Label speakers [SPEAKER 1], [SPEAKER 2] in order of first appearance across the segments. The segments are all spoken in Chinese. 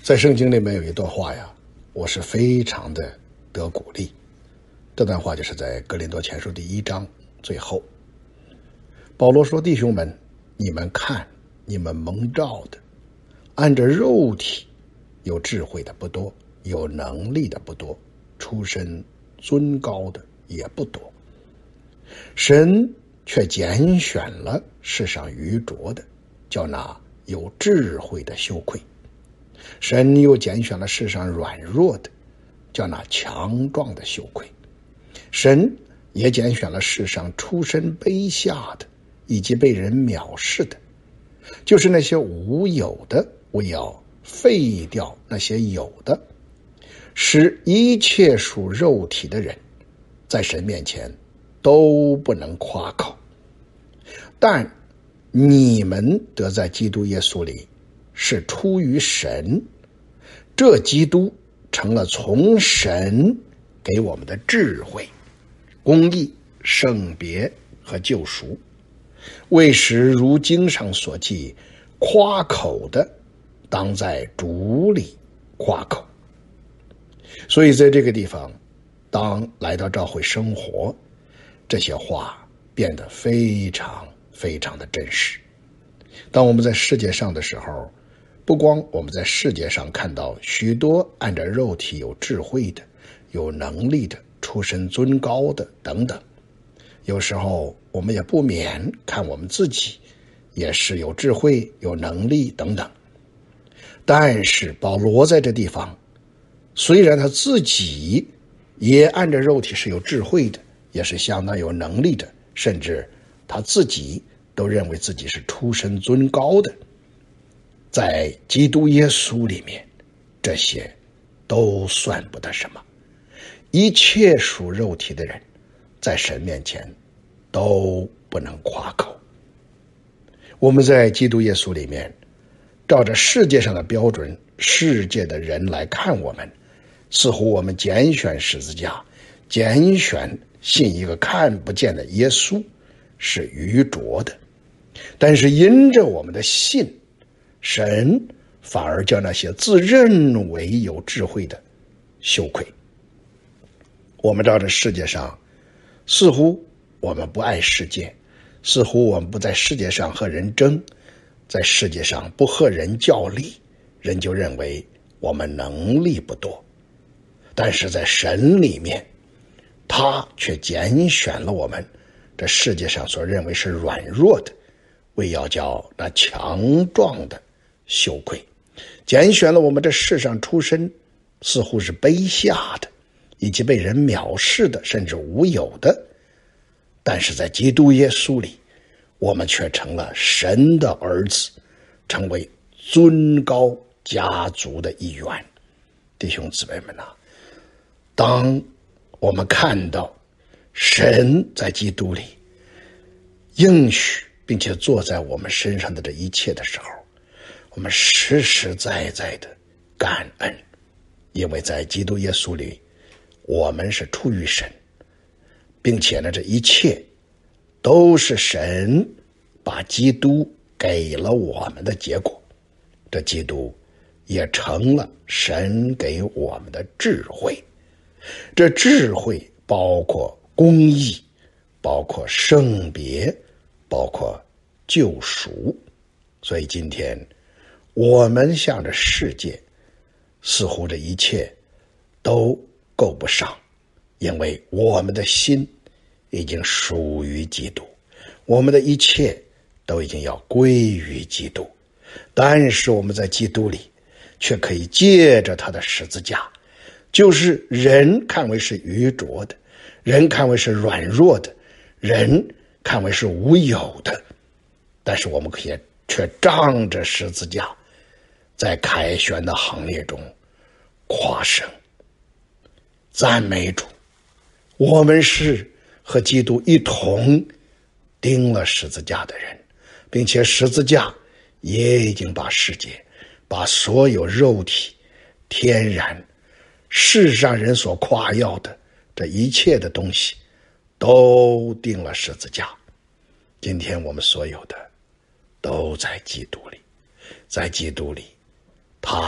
[SPEAKER 1] 在圣经里面有一段话呀，我是非常的得鼓励。这段话就是在哥林多前书第1章最后，保罗说：弟兄们，你们看，你们蒙召的，按着肉体有智慧的不多，有能力的不多，出身尊高的也不多，神却拣选了世上愚拙的，叫那有智慧的羞愧；神又拣选了世上软弱的，叫那强壮的羞愧；神也拣选了世上出身卑下的，以及被人藐视的，就是那些无有的，为要废掉那些有的，使一切属肉体的人在神面前都不能夸口。但你们得在基督耶稣里是出于神，这基督成了从神给我们的智慧、公义、圣别和救赎，为使如经上所记，夸口的当在主里夸口。所以在这个地方，当来到教会生活，这些话变得非常非常的真实。当我们在世界上的时候，不光我们在世界上看到许多按照肉体有智慧的、有能力的、出身尊高的等等，有时候我们也不免看我们自己也是有智慧、有能力等等。但是保罗在这地方，虽然他自己也按照肉体是有智慧的，也是相当有能力的，甚至他自己都认为自己是出身尊高的，在基督耶稣里面，这些都算不得什么。一切属肉体的人，在神面前都不能夸口。我们在基督耶稣里面，照着世界上的标准，世界的人来看我们，似乎我们拣选十字架，拣选信一个看不见的耶稣是愚拙的。但是因着我们的信，神反而叫那些自认为有智慧的羞愧。我们照着世界上，似乎我们不爱世界，似乎我们不在世界上和人争，在世界上不和人较力，人就认为我们能力不多。但是在神里面，他却拣选了我们这世界上所认为是软弱的，为要叫那强壮的羞愧；拣选了我们这世上出身似乎是卑下的，以及被人藐视的，甚至无有的，但是在基督耶稣里，我们却成了神的儿子，成为尊高家族的一员。弟兄姊妹们啊，当我们看到神在基督里应许并且坐在我们身上的这一切的时候，我们实实在在的感恩，因为在基督耶稣里，我们是出于神，并且呢，这一切都是神把基督给了我们的结果。这基督也成了神给我们的智慧，这智慧包括公义，包括圣别，包括救赎。所以今天我们向着世界，似乎这一切都够不上，因为我们的心已经属于基督，我们的一切都已经要归于基督。但是我们在基督里却可以借着他的十字架，就是人看为是愚拙的，人看为是软弱的，人看为是无有的，但是我们可以却仗着十字架，在凯旋的行列中夸胜赞美主。我们是和基督一同钉了十字架的人，并且十字架也已经把世界，把所有肉体、天然、世上人所夸耀的这一切的东西都钉了十字架。今天我们所有的都在基督里，在基督里他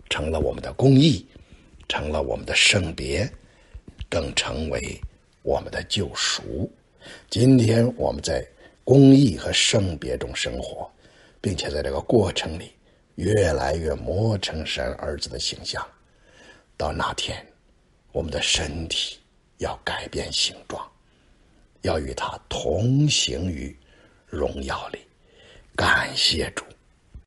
[SPEAKER 1] 成了我们的公义，成了我们的圣别，更成为我们的救赎。今天我们在公义和圣别中生活，并且在这个过程里越来越磨成神儿子的形象。到那天，我们的身体要改变形状，要与他同行于荣耀里。感谢主。